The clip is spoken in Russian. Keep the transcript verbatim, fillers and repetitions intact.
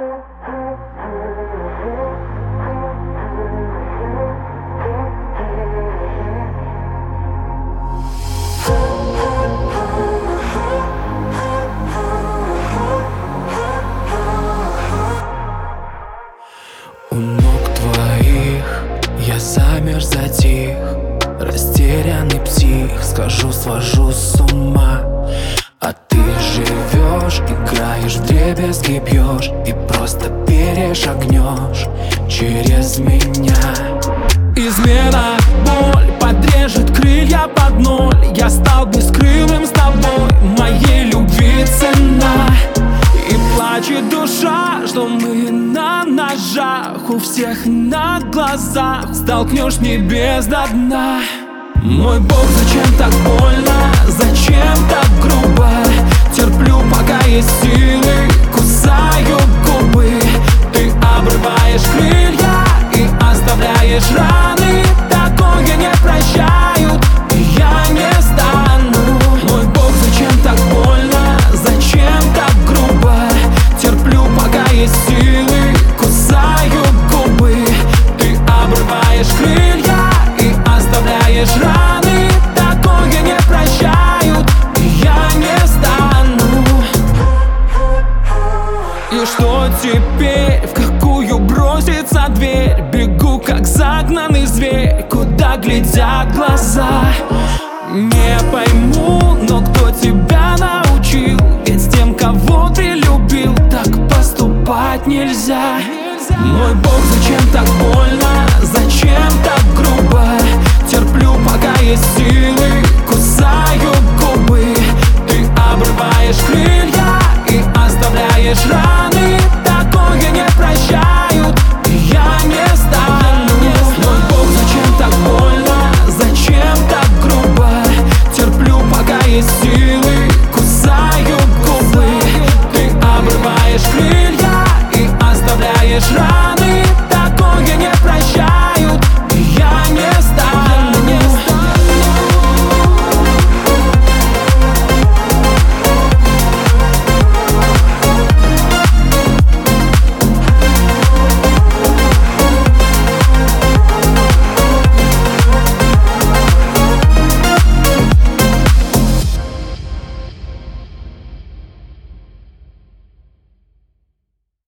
У ног твоих я замер, затих, растерянный псих, схожу, свожу с ума. А ты живешь, играешь, вдребезги бьешь и просто перешагнешь через меня. Измена, боль подрежет крылья под ноль. Я стал бескрылым с тобой, моей любви цена. И плачет душа, что мы на ножах, у всех на глазах столкнешь небес до дна. Мой Бог, зачем так больно, зачем так грубо? Терплю, пока есть силы, кусаю губы. Ты обрываешь крылья и оставляешь раны. Такое не прощают, и я не стану. Мой Бог, зачем так больно, зачем так грубо? Терплю, пока есть силы, кусаю губы. Ты обрываешь крылья и оставляешь раны. Такое не прощают, и я не стану. И что теперь? В какую бросится дверь? Бегу, как загнанный зверь, куда глядят глаза. Не пойму, но кто тебя научил? Ведь с тем, кого ты любил, так поступать нельзя. Мой Бог, зачем так больно, зачем так грубо? Терплю, пока есть силы, кусаю губы. Ты обрываешь крылья и оставляешь раны.